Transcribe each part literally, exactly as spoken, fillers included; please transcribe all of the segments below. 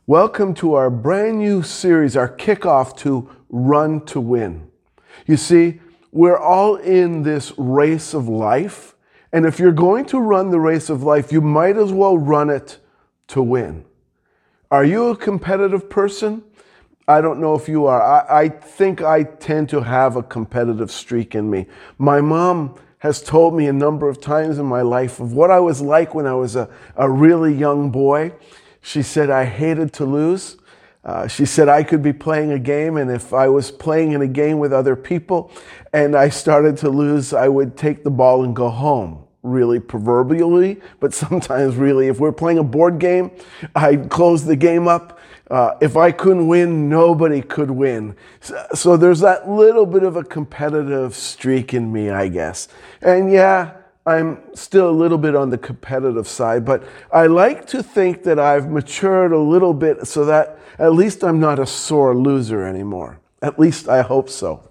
Welcome to our brand new series, our kickoff to Run to Win. You see, we're all in this race of life, and if you're going to run the race of life, you might as well run it to win. Are you a competitive person? I don't know if you are. I, I think I tend to have a competitive streak in me. My mom has told me a number of times in my life of what I was like when I was a, a really young boy. She said I hated to lose. Uh, she said I could be playing a game, and if I was playing in a game with other people and I started to lose, I would take the ball and go home, really proverbially, but sometimes really. If we're playing a board game, I'd close the game up. Uh, if I couldn't win, nobody could win. So, so there's that little bit of a competitive streak in me, I guess. And yeah, I'm still a little bit on the competitive side, but I like to think that I've matured a little bit so that at least I'm not a sore loser anymore. At least I hope so.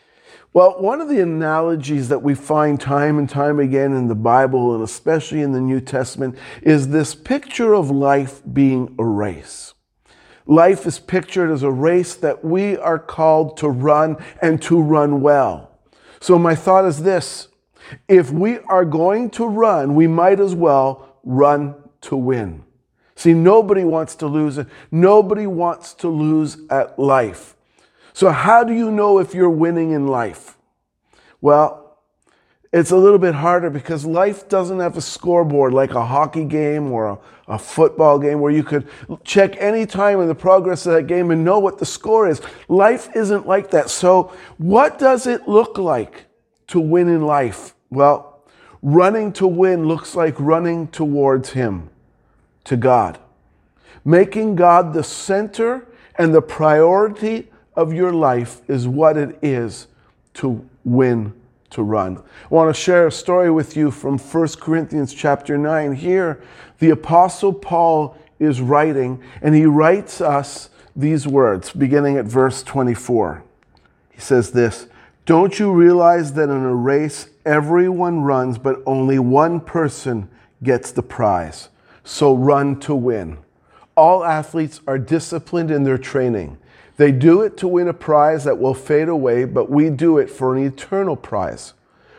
Well, one of the analogies that we find time and time again in the Bible, and especially in the New Testament, is this picture of life being a race. Life is pictured as a race that we are called to run and to run well. So my thought is this: if we are going to run, we might as well run to win. See, nobody wants to lose it. Nobody wants to lose at life. So how do you know if you're winning in life? Well, it's a little bit harder because life doesn't have a scoreboard like a hockey game or a, a football game where you could check any time in the progress of that game and know what the score is. Life isn't like that. So what does it look like to win in life? Well, running to win looks like running towards Him, to God. Making God the center and the priority of your life is what it is to win, to run. I want to share a story with you from First Corinthians chapter nine. Here, the Apostle Paul is writing, and he writes us these words, beginning at verse twenty-four. He says this: "Don't you realize that in a race everyone runs, but only one person gets the prize? So run to win. All athletes are disciplined in their training. They do it to win a prize that will fade away, but we do it for an eternal prize.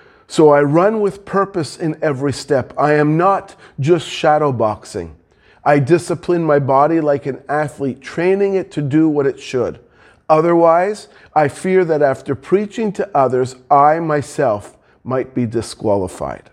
So I run with purpose in every step. I am not just shadow boxing. I discipline my body like an athlete, training it to do what it should. Otherwise, I fear that after preaching to others, I myself might be disqualified."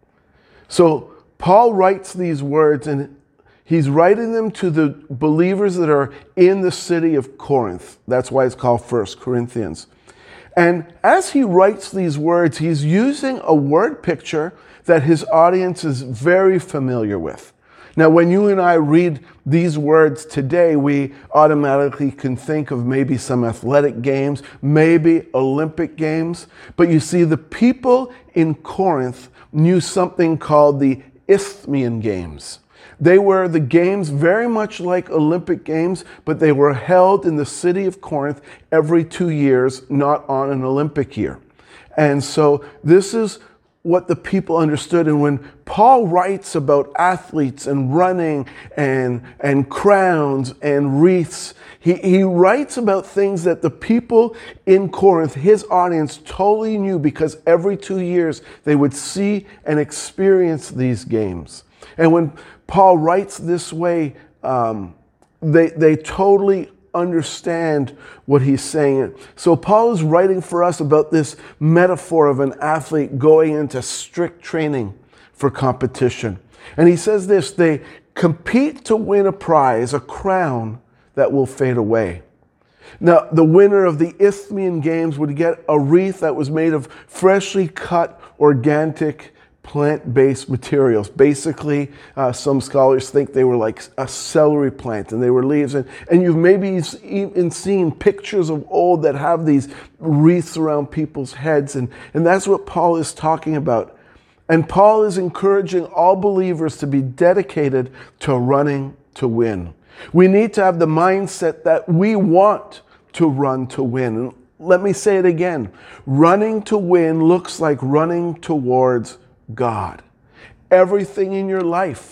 So Paul writes these words, and he's writing them to the believers that are in the city of Corinth. That's why it's called First Corinthians. And as he writes these words, he's using a word picture that his audience is very familiar with. Now, when you and I read these words today, we automatically can think of maybe some athletic games, maybe Olympic games. But you see, the people in Corinth knew something called the Isthmian Games. They were the games very much like Olympic Games, but they were held in the city of Corinth every two years, not on an Olympic year. And so this is what the people understood. And when Paul writes about athletes and running and, and crowns and wreaths, he, he writes about things that the people in Corinth, his audience, totally knew, because every two years they would see and experience these games. And when Paul writes this way, um, they, they totally understand what he's saying. So Paul is writing for us about this metaphor of an athlete going into strict training for competition. And he says this: they compete to win a prize, a crown that will fade away. Now, the winner of the Isthmian Games would get a wreath that was made of freshly cut organic plant-based materials. Basically, uh, some scholars think they were like a celery plant, and they were leaves. And, and you've maybe even seen pictures of old that have these wreaths around people's heads. And, and that's what Paul is talking about. And Paul is encouraging all believers to be dedicated to running to win. We need to have the mindset that we want to run to win. And let me say it again. Running to win looks like running towards God. Everything in your life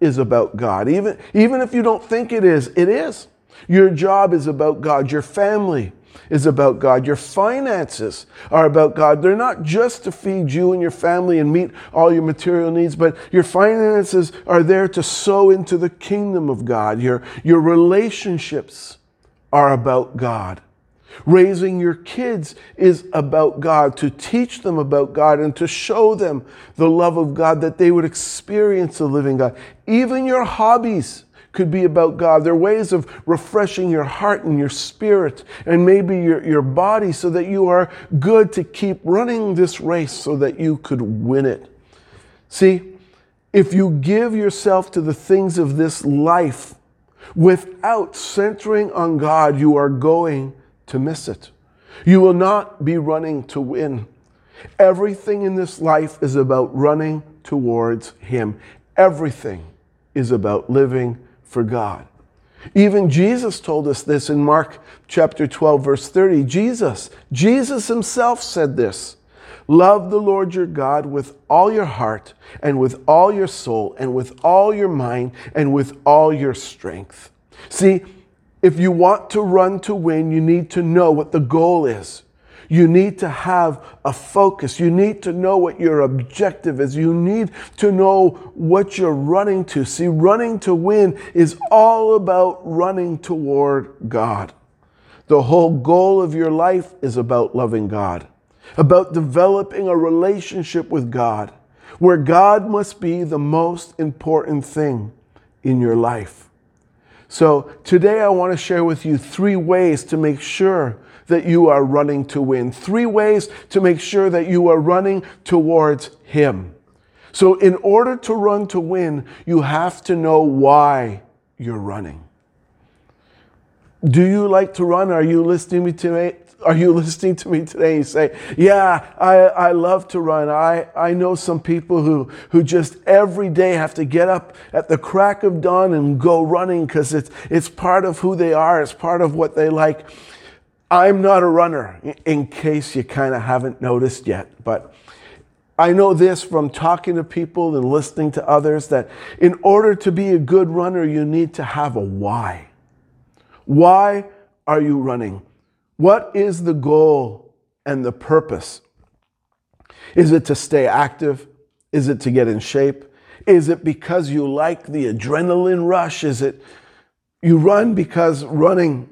is about God. Even, even if you don't think it is, it is. Your job is about God. Your family is about God. Your finances are about God. They're not just to feed you and your family and meet all your material needs, but your finances are there to sow into the kingdom of God. Your, your relationships are about God. Raising your kids is about God, to teach them about God and to show them the love of God, that they would experience the living God. Even your hobbies could be about God. They're ways of refreshing your heart and your spirit and maybe your, your body so that you are good to keep running this race so that you could win it. See, if you give yourself to the things of this life without centering on God, you are going to miss it. You will not be running to win. Everything in this life is about running towards Him. Everything is about living for God. Even Jesus told us this in Mark chapter twelve, verse thirty. Jesus, Jesus Himself said this: love the Lord your God with all your heart and with all your soul and with all your mind and with all your strength. See, if you want to run to win, you need to know what the goal is. You need to have a focus. You need to know what your objective is. You need to know what you're running to. See, running to win is all about running toward God. The whole goal of your life is about loving God, about developing a relationship with God, where God must be the most important thing in your life. So today I want to share with you three ways to make sure that you are running to win. Three ways to make sure that you are running towards Him. So in order to run to win, you have to know why you're running. Do you like to run? Are you listening to me today? Are you listening to me today? You say, yeah, I, I love to run. I, I know some people who, who just every day have to get up at the crack of dawn and go running because it's, it's part of who they are. It's part of what they like. I'm not a runner, in case you kind of haven't noticed yet. But I know this from talking to people and listening to others, that in order to be a good runner, you need to have a why. Why are you running? What is the goal and the purpose? Is it to stay active? Is it to get in shape? Is it because you like the adrenaline rush? Is it you run because running,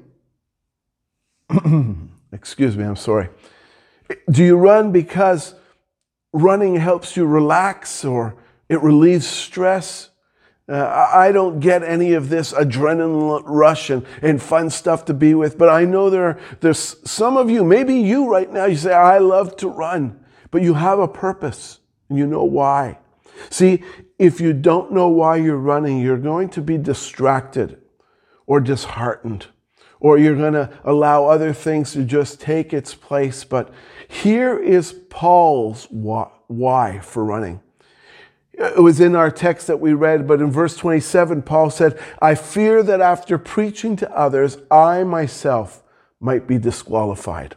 excuse me, I'm sorry. Do you run because running helps you relax or it relieves stress? Uh, I don't get any of this adrenaline rush and, and fun stuff to be with, but I know there, there's some of you, maybe you right now, you say, I love to run, but you have a purpose and you know why. See, if you don't know why you're running, you're going to be distracted or disheartened, or you're going to allow other things to just take its place. But here is Paul's why for running. It was in our text that we read, but in verse twenty-seven, Paul said, I fear that after preaching to others, I myself might be disqualified.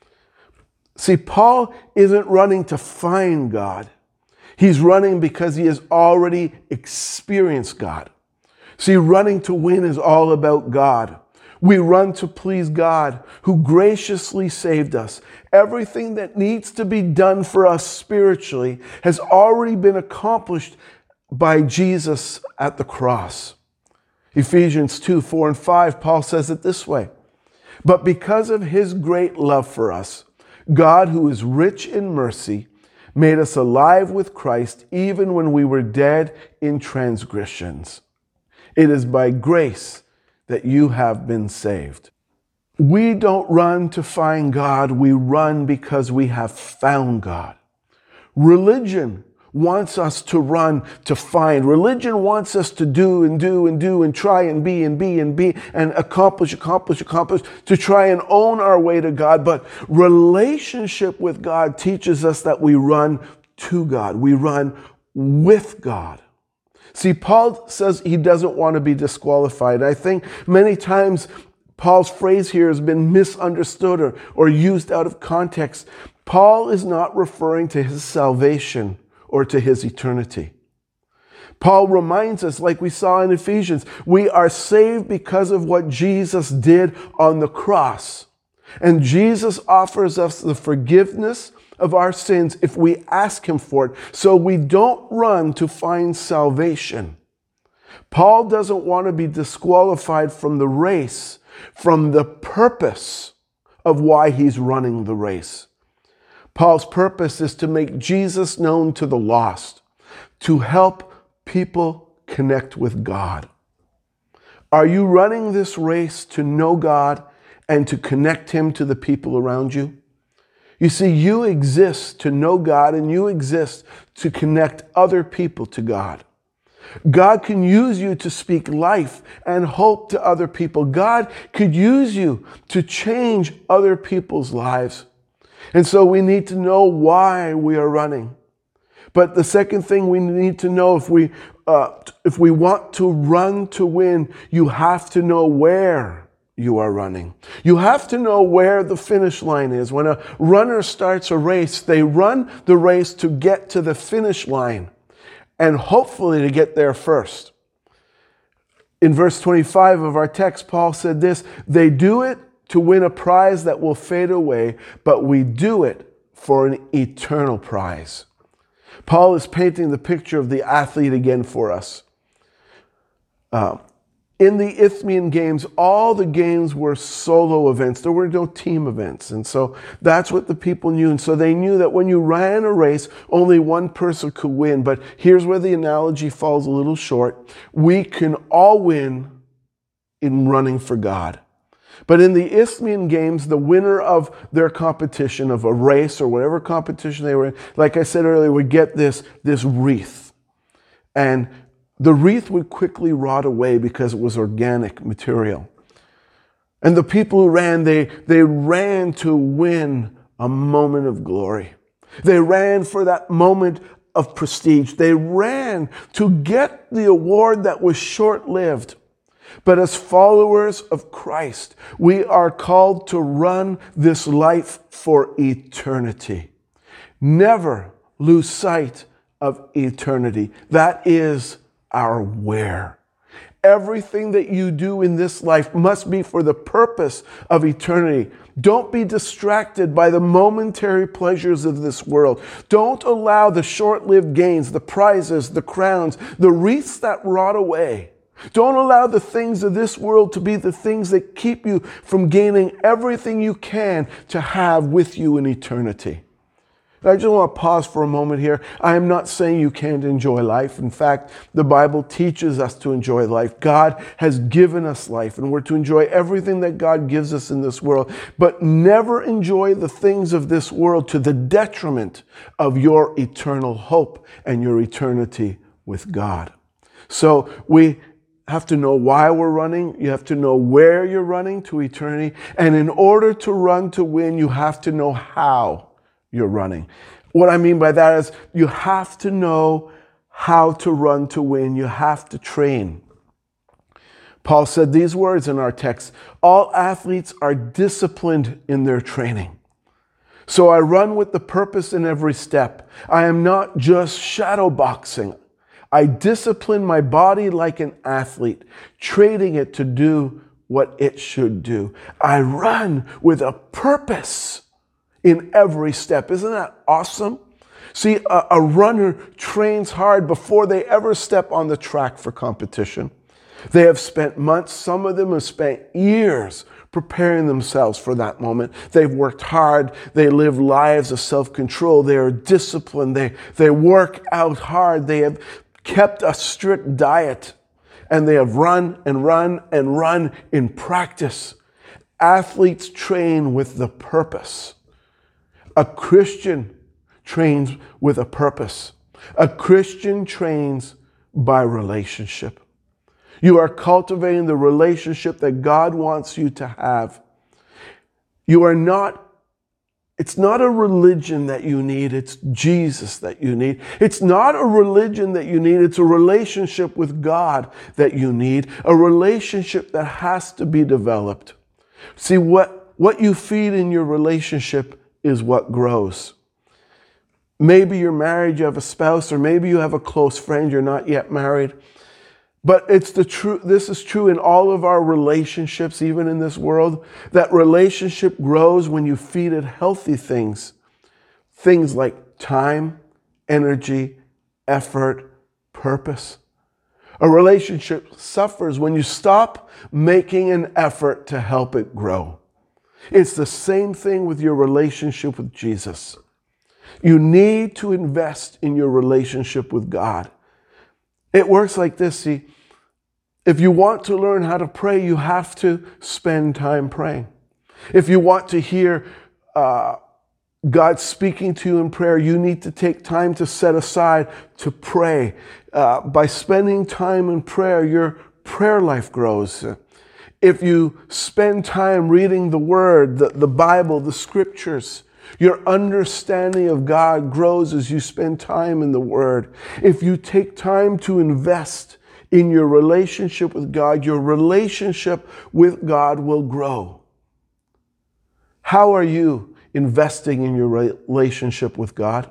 See, Paul isn't running to find God. He's running because he has already experienced God. See, running to win is all about God. We run to please God, who graciously saved us. Everything that needs to be done for us spiritually has already been accomplished by Jesus at the cross. Ephesians two, four, and five, Paul says it this way: but because of His great love for us, God, who is rich in mercy, made us alive with Christ even when we were dead in transgressions. It is by grace that you have been saved. We don't run to find God, we run because we have found God. Religion wants us to run to find. Religion wants us to do and do and do and try and be and be and be and accomplish, accomplish, accomplish, to try and own our way to God. But relationship with God teaches us that we run to God. We run with God. See, Paul says he doesn't want to be disqualified. I think many times Paul's phrase here has been misunderstood or, or used out of context. Paul is not referring to his salvation or to his eternity. Paul reminds us, like we saw in Ephesians, we are saved because of what Jesus did on the cross. And Jesus offers us the forgiveness of our sins if we ask him for it. So we don't run to find salvation. Paul doesn't want to be disqualified from the race, from the purpose of why he's running the race. Paul's purpose is to make Jesus known to the lost, to help people connect with God. Are you running this race to know God and to connect him to the people around you? You see, you exist to know God, and you exist to connect other people to God. God can use you to speak life and hope to other people. God could use you to change other people's lives. And so we need to know why we are running. But the second thing we need to know, if we uh, if we want to run to win, you have to know where you are running. You have to know where the finish line is. When a runner starts a race, they run the race to get to the finish line and hopefully to get there first. In verse twenty-five of our text, Paul said this, "They do it to win a prize that will fade away, but we do it for an eternal prize." Paul is painting the picture of the athlete again for us. Uh, in the Isthmian Games, all the games were solo events. There were no team events. And so that's what the people knew. And so they knew that when you ran a race, only one person could win. But here's where the analogy falls a little short. We can all win in running for God. But in the Isthmian Games, the winner of their competition, of a race or whatever competition they were in, like I said earlier, would get this, this wreath. And the wreath would quickly rot away because it was organic material. And the people who ran, they, they ran to win a moment of glory. They ran for that moment of prestige. They ran to get the award that was short-lived. But as followers of Christ, we are called to run this life for eternity. Never lose sight of eternity. That is our where. Everything that you do in this life must be for the purpose of eternity. Don't be distracted by the momentary pleasures of this world. Don't allow the short-lived gains, the prizes, the crowns, the wreaths that rot away. Don't allow the things of this world to be the things that keep you from gaining everything you can to have with you in eternity. I just want to pause for a moment here. I am not saying you can't enjoy life. In fact, the Bible teaches us to enjoy life. God has given us life, and we're to enjoy everything that God gives us in this world. But never enjoy the things of this world to the detriment of your eternal hope and your eternity with God. So we have to know why we're running. You have to know where you're running to eternity. And in order to run to win, you have to know how you're running. What I mean by that is you have to know how to run to win. You have to train. Paul said these words in our text, "All athletes are disciplined in their training. So I run with the purpose in every step. I am not just shadow boxing. I discipline my body like an athlete, training it to do what it should do. I run with a purpose in every step." Isn't that awesome? See, a, a runner trains hard before they ever step on the track for competition. They have spent months, some of them have spent years preparing themselves for that moment. They've worked hard. They live lives of self-control. They are disciplined. They, they work out hard. They have kept a strict diet, and they have run and run and run in practice. Athletes train with the purpose. A Christian trains with a purpose. A Christian trains by relationship. You are cultivating the relationship that God wants you to have. You are not It's not a religion that you need, it's Jesus that you need. It's not a religion that you need, it's a relationship with God that you need. A relationship that has to be developed. See, what, what you feed in your relationship is what grows. Maybe you're married, you have a spouse, or maybe you have a close friend, you're not yet married. But it's the true, this is true in all of our relationships, even in this world, that relationship grows when you feed it healthy things. Things like time, energy, effort, purpose. A relationship suffers when you stop making an effort to help it grow. It's the same thing with your relationship with Jesus. You need to invest in your relationship with God. It works like this, see. If you want to learn how to pray, you have to spend time praying. If you want to hear uh, God speaking to you in prayer, you need to take time to set aside to pray. Uh, by spending time in prayer, your prayer life grows. If you spend time reading the Word, the, the Bible, the Scriptures, your understanding of God grows as you spend time in the Word. If you take time to invest in your relationship with God, your relationship with God will grow. How are you investing in your relationship with God?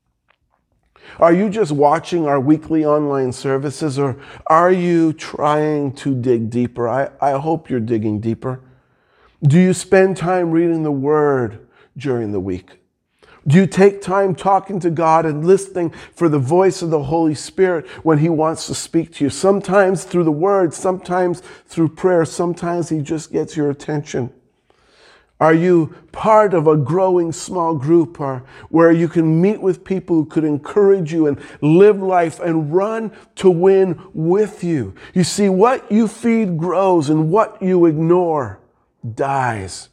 Are you just watching our weekly online services, or are you trying to dig deeper? I, I hope you're digging deeper. Do you spend time reading the Word during the week? Do you take time talking to God and listening for the voice of the Holy Spirit when He wants to speak to you? Sometimes through the Word, sometimes through prayer, sometimes He just gets your attention. Are you part of a growing small group or where you can meet with people who could encourage you and live life and run to win with you? You see, what you feed grows and what you ignore dies.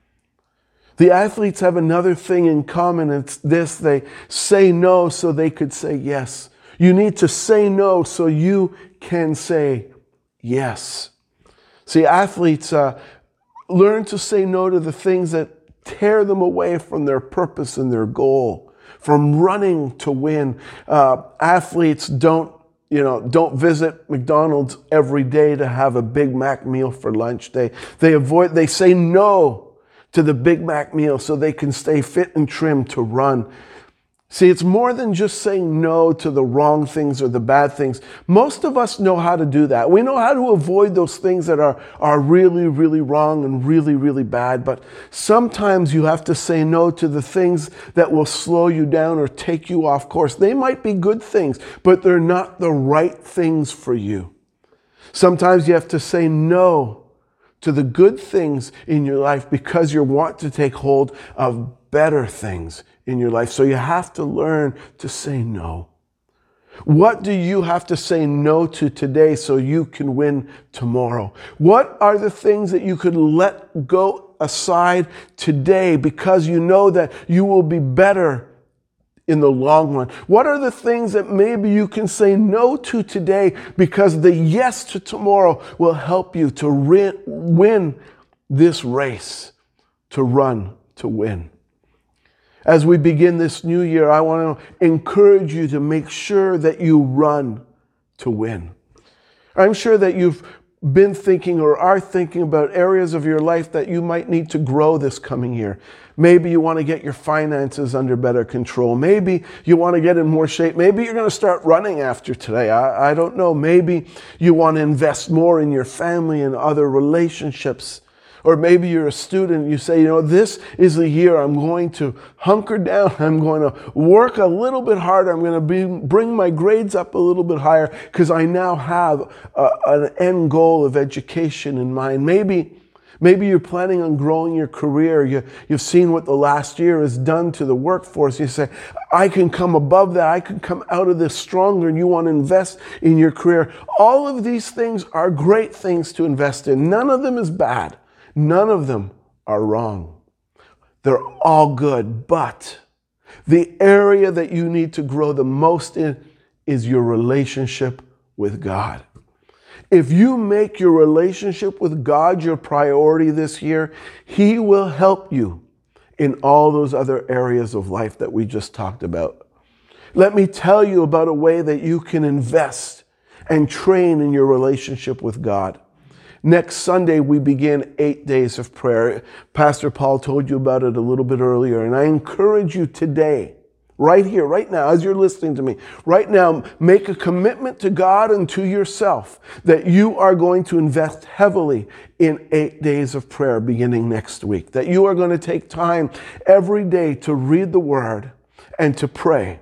The athletes have another thing in common. It's this: they say no so they could say yes. You need to say no so you can say yes. See, athletes uh, learn to say no to the things that tear them away from their purpose and their goal, from running to win. Uh, athletes don't, you know, don't visit McDonald's every day to have a Big Mac meal for lunch. They, they avoid, they say no to the Big Mac meal so they can stay fit and trim to run. See, it's more than just saying no to the wrong things or the bad things. Most of us know how to do that. We know how to avoid those things that are, are really, really wrong and really, really bad. But sometimes you have to say no to the things that will slow you down or take you off course. They might be good things, but they're not the right things for you. Sometimes you have to say no to the good things in your life because you want to take hold of better things in your life. So you have to learn to say no. What do you have to say no to today so you can win tomorrow? What are the things that you could let go aside today because you know that you will be better in the long run? What are the things that maybe you can say no to today because the yes to tomorrow will help you to win this race, to run, to win? As we begin this new year, I want to encourage you to make sure that you run to win. I'm sure that you've been thinking or are thinking about areas of your life that you might need to grow this coming year. Maybe you want to get your finances under better control. Maybe you want to get in more shape. Maybe you're going to start running after today. I, I don't know. Maybe you want to invest more in your family and other relationships. Or maybe you're a student and you say, you know, this is the year I'm going to hunker down. I'm going to work a little bit harder. I'm going to be, bring my grades up a little bit higher because I now have a, an end goal of education in mind. Maybe, maybe you're planning on growing your career. You, you've seen what the last year has done to the workforce. You say, I can come above that. I can come out of this stronger, and you want to invest in your career. All of these things are great things to invest in. None of them is bad. None of them are wrong. They're all good, but the area that you need to grow the most in is your relationship with God. If you make your relationship with God your priority this year, He will help you in all those other areas of life that we just talked about. Let me tell you about a way that you can invest and train in your relationship with God. Next Sunday, we begin eight days of prayer. Pastor Paul told you about it a little bit earlier, and I encourage you today, right here, right now, as you're listening to me, right now, make a commitment to God and to yourself that you are going to invest heavily in eight days of prayer beginning next week, that you are going to take time every day to read the Word and to pray.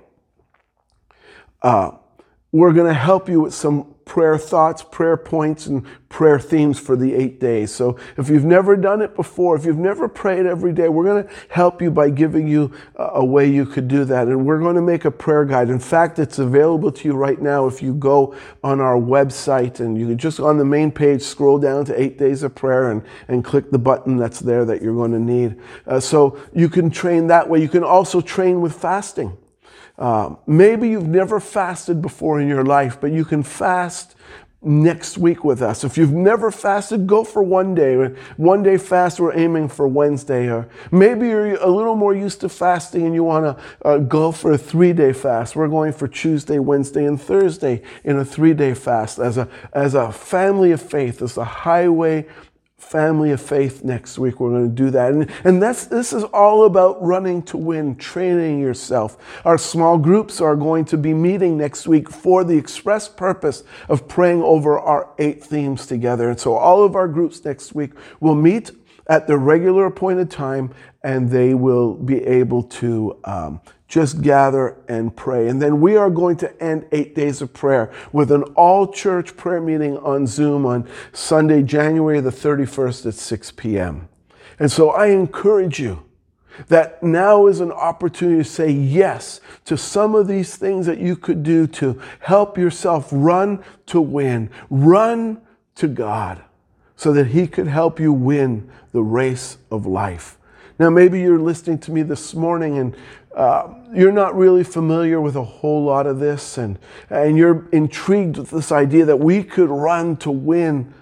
Uh, we're going to help you with some prayer thoughts, prayer points, and prayer themes for the eight days. So if you've never done it before, if you've never prayed every day, we're going to help you by giving you a way you could do that. And we're going to make a prayer guide. In fact, it's available to you right now if you go on our website, and you can just on the main page scroll down to eight days of prayer and, and click the button that's there that you're going to need. Uh, so you can train that way. You can also train with fasting. Uh, maybe you've never fasted before in your life, but you can fast next week with us. If you've never fasted, go for one day. One day fast, we're aiming for Wednesday. Or maybe you're a little more used to fasting and you want to uh, go for a three-day fast. We're going for Tuesday, Wednesday, and Thursday in a three-day fast as a, as a family of faith, as a highway family of faith next week. We're going to do that. And, and that's this is all about running to win, training yourself. Our small groups are going to be meeting next week for the express purpose of praying over our eight themes together. And so all of our groups next week will meet at the regular appointed time, and they will be able to um, just gather and pray. And then we are going to end eight days of prayer with an all-church prayer meeting on Zoom on Sunday, January the thirty-first at six p.m. And so I encourage you that now is an opportunity to say yes to some of these things that you could do to help yourself run to win, run to God, so that He could help you win the race of life. Now, maybe you're listening to me this morning and uh, you're not really familiar with a whole lot of this, and, and you're intrigued with this idea that we could run to win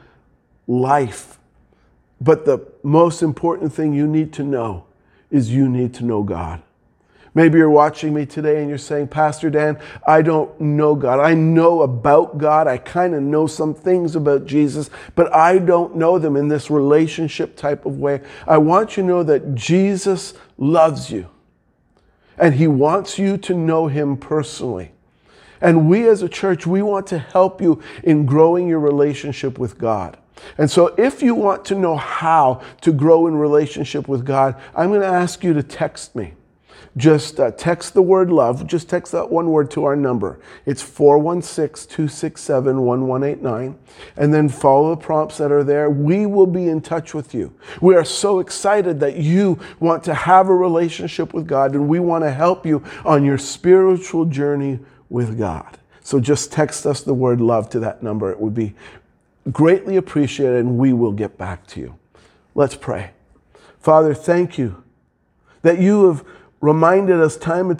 life. But the most important thing you need to know is you need to know God. Maybe you're watching me today and you're saying, Pastor Dan, I don't know God. I know about God. I kind of know some things about Jesus, but I don't know them in this relationship type of way. I want you to know that Jesus loves you, and He wants you to know Him personally. And we as a church, we want to help you in growing your relationship with God. And so if you want to know how to grow in relationship with God, I'm going to ask you to text me. Just uh, text the word love. Just text that one word to our number. It's four one six, two six seven, one one eight nine. And then follow the prompts that are there. We will be in touch with you. We are so excited that you want to have a relationship with God, and we want to help you on your spiritual journey with God. So just text us the word love to that number. It would be greatly appreciated, and we will get back to you. Let's pray. Father, thank you that you have reminded us time and